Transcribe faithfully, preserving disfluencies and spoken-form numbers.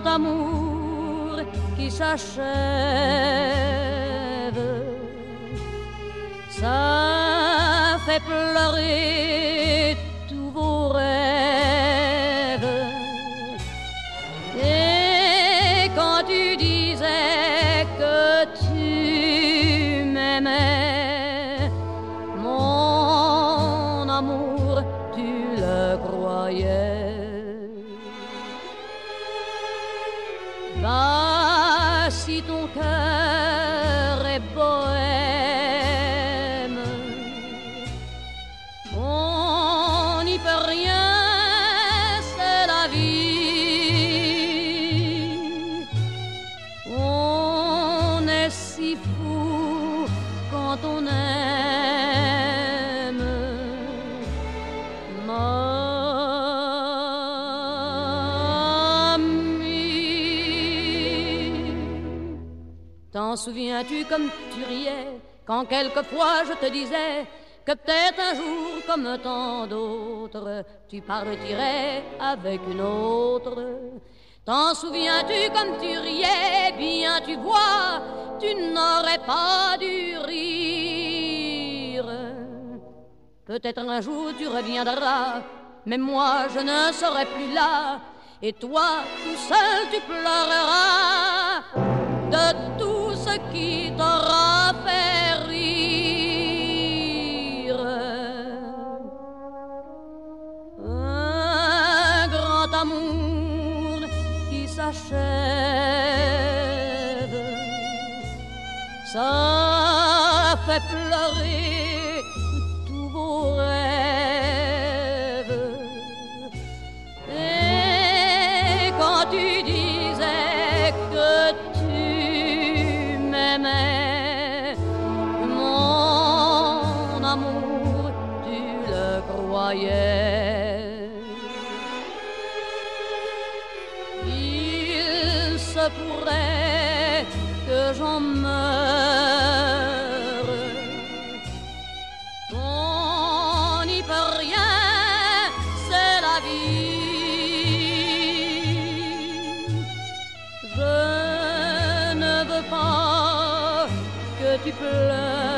grand amour qui s'achève. Ça fait pleurer tous vos rêves. Et quand tu disais que tu m'aimais, mon amour, tu le croyais. Va, si ton cœur est bohème, on n'y peut rien, c'est la vie. On est si fou quand on aime. Ma T'en souviens-tu comme tu riais quand quelquefois je te disais que peut-être un jour, comme tant d'autres, tu partirais avec une autre? T'en souviens-tu comme tu riais? Bien tu vois, tu n'aurais pas dû rire. Peut-être un jour tu reviendras, mais moi je ne serai plus là. Et toi, tout seul, tu pleureras de tout ce qui t'aura fait rire. Un grand amour qui s'achève, ça fait pleurer tous vos rêves. Et quand tu disais que m'aimais, mon amour, tu le croyais. Il se pourrait que j'en meure, on n'y peut rien, c'est la vie. Je ne veux pas que tu pleures.